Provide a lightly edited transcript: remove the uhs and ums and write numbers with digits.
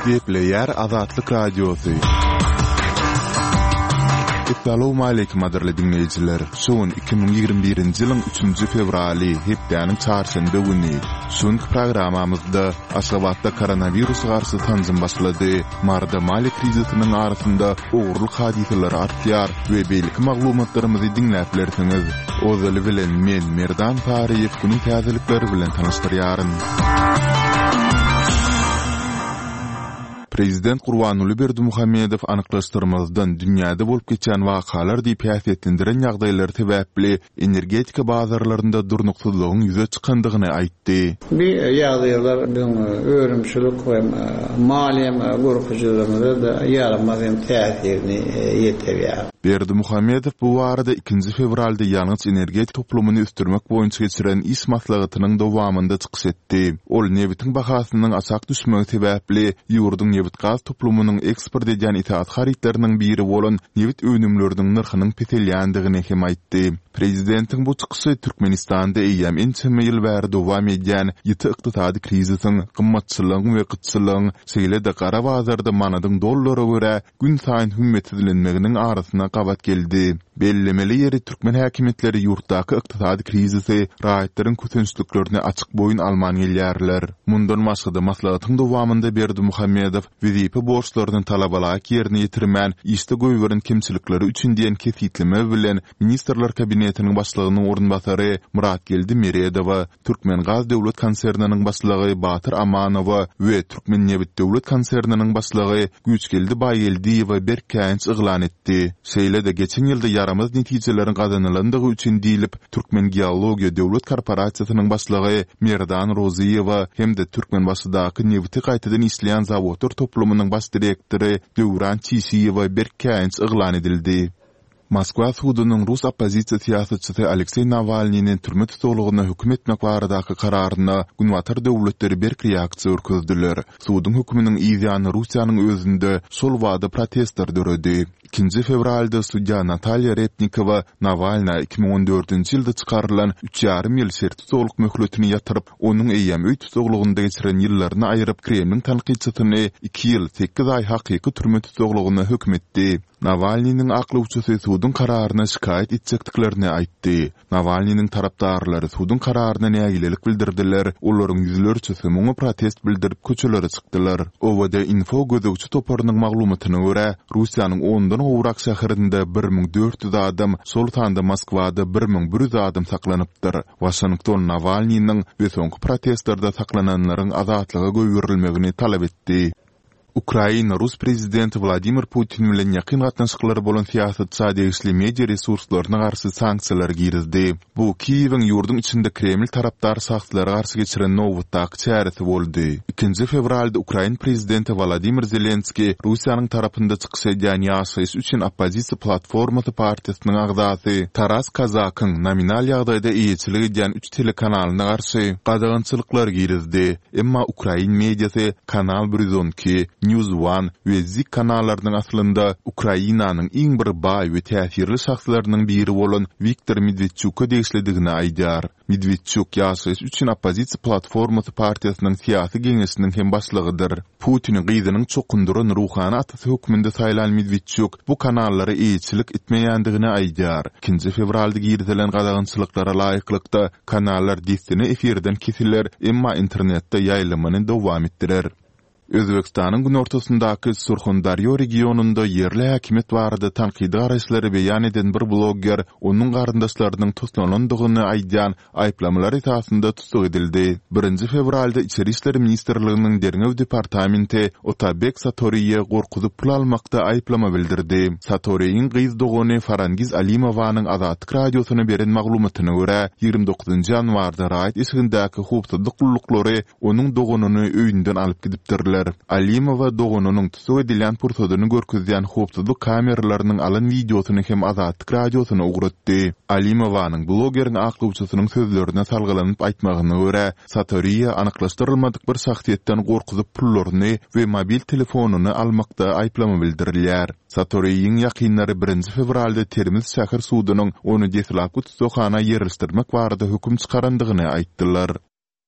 Gepleyer Azatlyk Radiosu. Assalamu alaykum aderli dinleyijiler. Şoň 2021-nji ýylyň 3-nji fevraly hepdeniň çarşamba güni. Şoňky programamyzda Aşgabatda koronavirus garşy tanjym başlady. Marda mali krizisiniň arasynda ogurlyk hadiseler artýar we belki maglumatlarymyzy dinläp bilersiňiz. Ozaly bilen men Merdan Fariýew güni täzelikleri bilen tanystyryaryn. Prezident Gurbanuly Berdimuhammedow anyklaşdyrmazdan dünýäde bolup geçen wakalar diýip häsiýetlendiren ýagdaýlar sebäpli energetika bazarlarynda durnuksuzlygyň ýüze çykandygyny aýtdy. Bir ýagdaýlar öwrümçilik we maliýe gurupjylygynda da ýaramazyn täsirini ýetirýär. Berdimuhammedow bu barada 2 fevralda ýalňyz energetik toplumyny üstürmek boýunça geçiren iş maslahatynyň dowamynda çykyş etdi. Ol nebitiň bahasynyň asak düşmegi sebäpli ýurdun nebit gaz toplumynyň eksport edýän itaat haritleriniň biri bolan nebit önümleriniň narhynyň petelýändigini hem aýtdy. Prezidentiň bu çykyşy Türkmenistanda eýem ençeme ýyl bäri dowam edýän ýeti ykdysady krizisiň, gymmatçylygyň we gytçylygyň şeýle-de gara bazarda manadyň dollara görä gün saýyn hümmet edilenmeginiň arasyna gabat geldi. Bellemeli ýeri Türkmen häkimetleri ýurtdaky ykdysady krizisi raýatlaryň kötünçliklerini açyk boyun alman gelýärler. Mundan başga maslahatyň dowamynda Berdimuhammedow wezipe borçlaryny talabalaryk ýerine ýetirmän ýyşdy goýberin kimçilikleri üçin diýen kefitleme bilen ministrler kabinetiniň başlygynyň orunbasary Muratgeldi Meredowa, Türkmen Gaz döwlet konsernining başlygy Batyr Amanowa we Türkmen Nebit döwlet konsernining başlygy Güçgeldi Baýeldiýewa berkäňç yglan etdi. Şeýle-de geçen ýylda yaramaz netijelerin gazanylandygy üçin diýilip Türkmen Geologiýa döwlet korporasiýasynyň başlygy Merdan Roziýewa hem-de Türkmen başydaky nebiti gaýtadan işleýän zawodlar toplumynyň baş direktori Döwran Çisiýewa berkäňç yglan edildi. Moskwa sudynyň Rus oppozisiýa siýasatçysy Aleksey Navalnyň türme tutulugyna hökm etmek baradaky kararyna günwatar döwletleri berk reaksiýa örkezdiler. Sudyň hökmüniň ýa-da Russiýanyň özünde şol wada protestler döredi. 2 fevralda sudya Natalya Repnikova Navalny 2014-nji ýylda çykarylan 3,5 ýyl sert tutukluk möhletini ýatyryp, onuň eýem öý tutuklugynda geçiren ýyllaryny aýryp Kremliň tanqidçisyny 2 ýyl 8 aý hakyky türme tutuklugyna hökm etdi. Navalnyň akly uçusy sudyň kararyna şikayet etjekdiklerini aýtdy. Navalnyň tarapdarlary sudyň kararyna nägilelik bildirdiler. Olaryň ýüzlerçesi muňa protest bildirip köçelere çykdylar. Owada info gözegçi toparynyň maglumatyna görä, Russiýanyň 10-dan owrak şäherinde 1400 adam, şol tanda Moskwada 1100 adam saklanypdyr. Washington Navalnyň we soňky protestlarda saklananlaryň azatlygy göýürilmegini talap etdi. Ukraina Rus prezidenti Vladimir Putin bilen ýakyn gatnaşyklary bolan siýasatçy degişli media resurslaryna garşy sanksiýalar girizdi. Bu Kiýewiň ýurdun içinde Kreml tarapdary saklary garşy geçiren nowatdaky çäresi boldy. 2 fevralda Ukraina prezidenti Vladimir Zelenski Russiýanyň tarapynda çykyş edýän ýaşaýyş üçin oppozisiýa platformasy partiýasynyň agdasy Taras Kazakyň nominal ýagdaýda eýetçilik edýän 3 telekanalyna garşy gadagançylyklar girizdi. Emma Ukraina mediasy Kanal 112, News One we Zik kanallarının aslında Ukraina'nın iň bir baý we täsirli şahslarynyň biri bolan Viktor Medvedchuk'a degişledigini aýdýar. Medvedchuk ýaşaýyş üçin oppozisiýa platformasy partiýasynyň siýasy geňeşiniň hem başlygydyr. Putiniň gyzynyň çokunduran ruhany atasy hökmünde saýlan Medvedchuk bu kanallary eýetçilik etmeýändigini aýdýar. 2 fevralda girdilen gadagançylyklara laýyklykda kanallar distini efirden kesilýär, emma internetde ýaýlymyny dowam etdirer. Özbekistanyň gün ortasyndaky Surxondaryo regionunda ýerli häkimet barada tanqidi garaşlary beýan eden bir blogger onuň garyndaşlarynyň tutlanandygyny aýdýan aýplamalar esasında tutuk edildi. 1 fevralda Içeri işleri Ministrliginiň Derňew departamenti Otabek Satoriýe gorkuzyp pul almakda aýplama bildirdi. Satoriýiň gyz dogany Farangiz Alimowanyň Azatlyk radiosyna beren maglumatyna görä 29 ýanwarda raýat isgindäki hukuk gullukları onuň doganyny öýünden alyp gidipdirler. Alimowa dogonunyň tutuk edilen pursadyny görkezýän hukuk kameralarynyň alan videosyny hem Azatlyk radiosyna ugratdy. Alimowanyň blogeriň aklawçysynyň sözlerine salgylanyp aýtmagyna görä, Satoriýa anyklaşdyrylmadyk bir şahsiýetden gorkuzyp pullaryny we mobil telefonuny almakda aýplama bildirilýär. Satoriýiň ýakynlary 1 fevralda Termiz şäher sudynyň onu deslapky tutukhana ýerleşdirmek barada höküm çykarandygyny aýtdylar.